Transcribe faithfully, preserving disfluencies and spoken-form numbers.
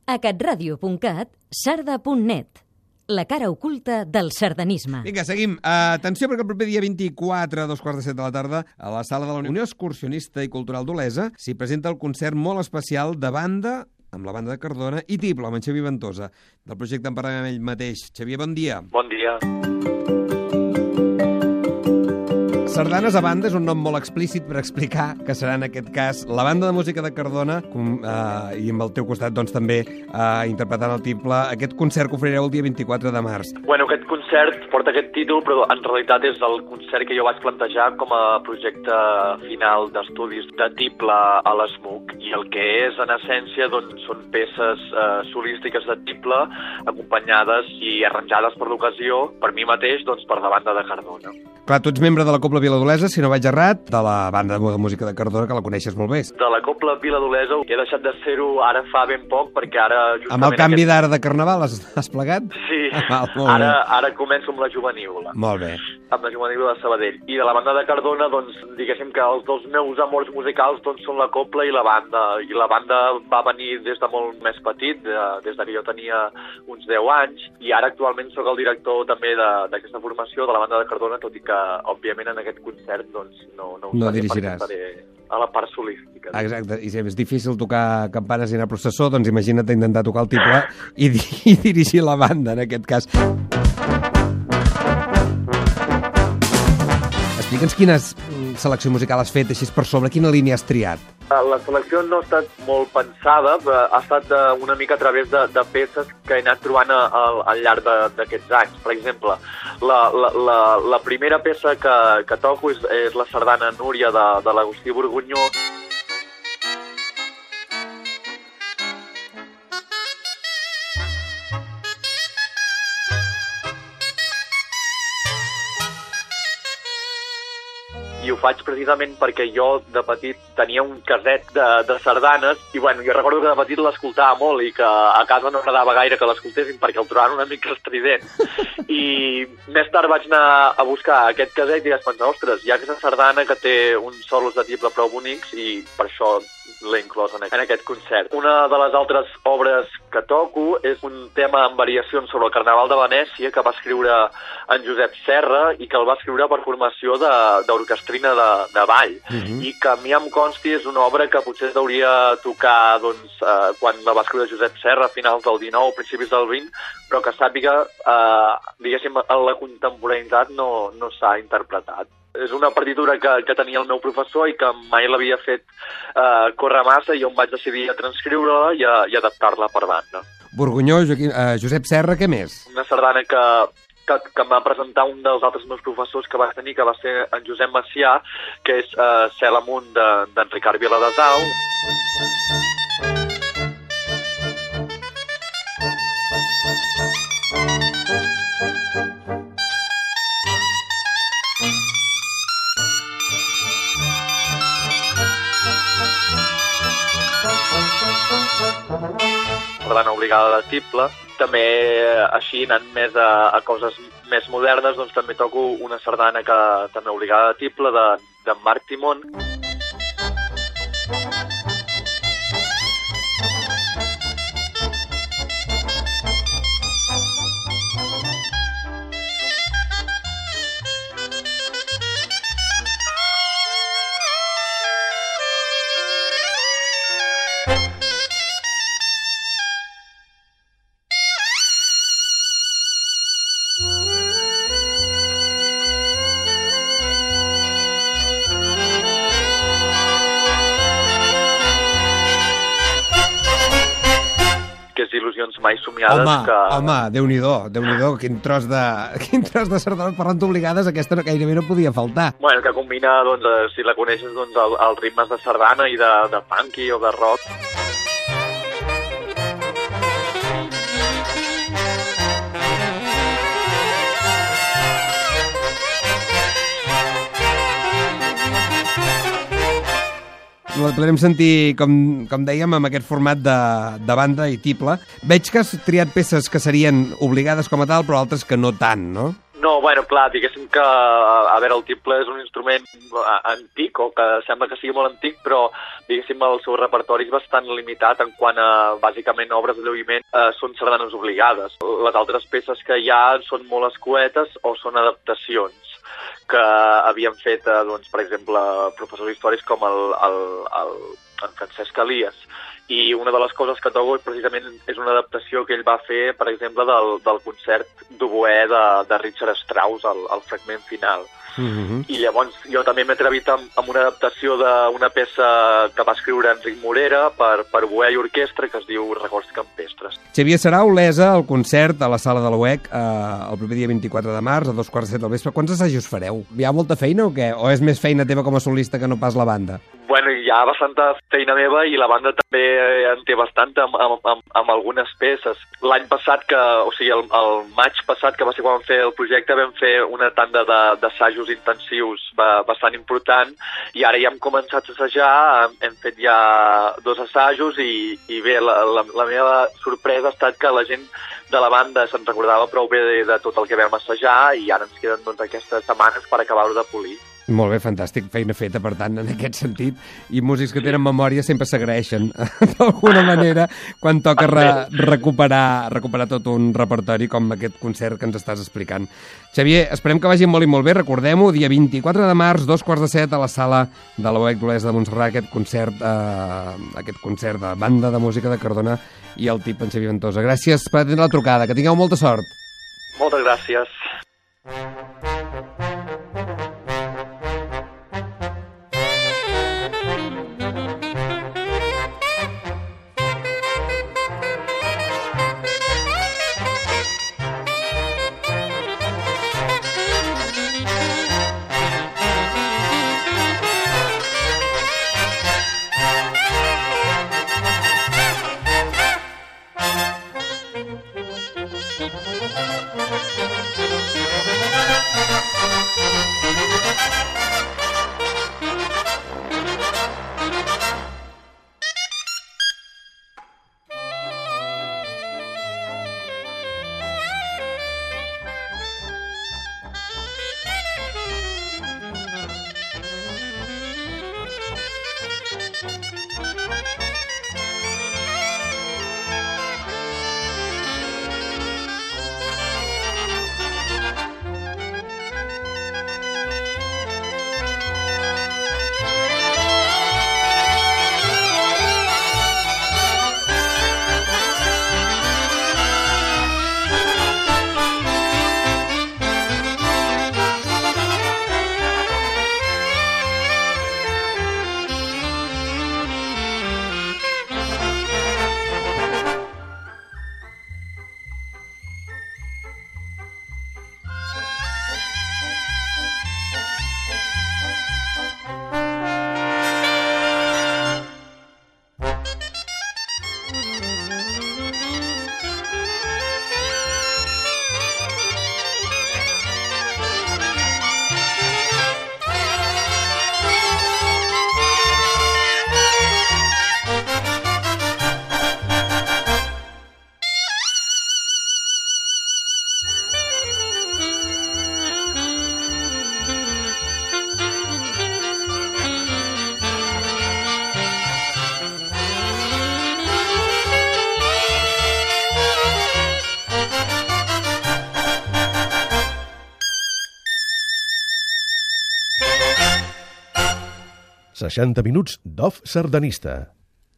A catradio punt cat, sarda punt net. La cara oculta del sardanisme. Vinga, seguim. Uh, atenció, perquè el proper dia vint-i-quatre, a dos quarts de set de la tarda, a la sala de la Unió Excursionista i Cultural d'Olesa, s'hi presenta el concert molt especial de banda, amb la banda de Cardona, i Tible, amb en Xavier Ventosa. Del projecte en parlarem amb ell mateix. Xavier, bon dia. Bon dia. Sardanes a banda és un nom molt explícit per explicar que serà, en aquest cas, la banda de música de Cardona, com, eh, i amb el teu costat, doncs, també eh, interpretant el Tible, aquest concert que oferireu el dia vint-i-quatre de març. Bueno, aquest concert porta aquest títol, però en realitat és el concert que jo vaig plantejar com a projecte final d'estudis de Tible a l'ESMUC. I el que és, en essència, doncs, són peces eh, solístiques de Tible, acompanyades i arranjades per l'ocasió, per mi mateix, doncs, per la banda de Cardona. Clar, tu ets membre de la Cobla Vila d'Olesa, si no vaig errat, de la banda de música de Cardona, que la coneixes molt bé. De la Cobla Vila d'Olesa he deixat de ser-ho ara fa ben poc, perquè ara... Amb el canvi aquest... d'ara de Carnaval has, has plegat? Sí, ah, ara, ara començo amb la juvenívola. Molt bé. Amb la juvenívola de Sabadell. I de la banda de Cardona, doncs, diguéssim que els dos meus amors musicals doncs, són la Cobla i la banda. I la banda va venir des de molt més petit, de, des de que jo tenia uns deu anys, i ara actualment sóc el director també d'aquesta formació de la banda de Cardona, tot i que, òbviament, en aquest concert doncs, no, no, no dirigiràs a la part solística. Exacte, i si és difícil tocar campanes i anar a processó, doncs imagina't intentar tocar el Tible i, i dirigir la banda, en aquest cas. Explica'ns quina selecció musical has fet, així per sobre, quina línia has triat? La selecció no ha estat molt pensada, però ha estat una mica a través de, de peces que he anat trobant a, a, al llarg d'aquests anys. Per exemple, la, la, la, la primera peça que, que toco és, és la sardana Núria de, de l'Agustí Borgunyó. I ho faig precisament perquè jo de petit tenia un caset de, de sardanes i bueno, jo recordo que de petit l'escoltava molt i que a casa no agradava gaire que l'escoltessin perquè el trobaven una mica estrident. I més tard vaig anar a buscar aquest caset i vaig pensar, ostres, hi ha aquesta sardana que té uns solos de Tible prou bonics i per això l'he inclòs en aquest concert. Una de les altres obres que toco és un tema en variacions sobre el Carnaval de Venècia que va escriure en Josep Serra i que el va escriure per formació d'orquestrina de, de, de ball. Uh-huh. I que a mi em consti és una obra que potser es hauria tocar doncs, eh, quan la va escriure Josep Serra a finals del dinou o principis del vint, però que sàpiga, eh, diguéssim, en la contemporaneïtat no, no s'ha interpretat. És una partitura que, que tenia el meu professor i que mai l'havia fet eh, córrer massa i jo em vaig decidir a transcriure-la i, a, i adaptar-la per banda. Borgunyó, Joaquim, eh, Josep Serra, què més? Una sardana que, que, que em va presentar un dels altres meus professors que va tenir, que va ser en Josep Macià, que és eh, Cel amunt d'en de, Ricard Viladesau. Sardana obligada de Tible. També, així, anant més a, a coses més modernes, doncs també toco una sardana que també obligada de Tible, de, de Marc Timón. Il·lusions mai somiades. Home, que... home, Déu-n'hi-do, Déu-n'hi-do, quin tros de, quin tros de sardanes parlant obligades, aquesta gairebé no podia faltar. Bueno, que combina, doncs, si la coneixes, doncs, els el ritmes de sardana i de, de funky o de rock. La podrem sentir, com, com dèiem, amb aquest format de, de banda i Tible. Veig que has triat peces que serien obligades com a tal, però altres que no tant, no? No No, bueno, clar, diguéssim que, a veure, el tiple és un instrument antic, o que sembla que sigui molt antic, però, diguéssim, el seu repertori és bastant limitat en quant a, bàsicament, obres de lluïment eh, són sardanes obligades. Les altres peces que hi ha són molt escuetes o són adaptacions que havien fet, eh, doncs, per exemple, professors històrics com el, el, el, el Francesc Elias. I una de les coses que toco precisament és una adaptació que ell va fer, per exemple, del, del concert d'oboè de, de Richard Strauss, el, el fragment final. Mm-hmm. I llavors jo també m'he atrevit amb, amb una adaptació d'una peça que va escriure Enric Morera per, per oboè i orquestra, que es diu Records campestres. Xavier, serà a Olesa el concert a la Sala de l'U E C eh, el proper dia vint-i-quatre de març, a dos quarts de set del vespre. Quants assajos fareu? Hi ha molta feina o què? O és més feina teva com a solista que no pas la banda? Bueno, hi ha bastanta feina meva i la banda també en té bastanta amb, amb, amb, amb algunes peces. L'any passat, que, o sigui, el, el maig passat, que va ser quan vam fer el projecte, vam fer una tanda d'assajos intensius bastant important i ara ja hem començat a assajar, hem, hem fet ja dos assajos i, i bé, la, la, la meva sorpresa ha estat que la gent de la banda se'n recordava prou bé de, de tot el que vam assajar i ara ens queden doncs, aquestes setmanes per acabar-ho de polir. Molt bé, fantàstic, feina feta, per tant, en aquest sentit. I músics que tenen memòria sempre s'agraeixen, d'alguna manera, quan toca re recuperar, recuperar tot un repertori com aquest concert que ens estàs explicant. Xavier, esperem que vagi molt i molt bé. Recordem-ho, dia vint-i-quatre de març, dos quarts de set, a la sala de l'U E C d'Olesa de Montserrat, aquest concert, eh, aquest concert de banda de música de Cardona i el tip en Xavier Ventosa. Gràcies per atendre la trucada, que tingueu molta sort. Moltes gràcies. seixanta minuts d'off sardanista.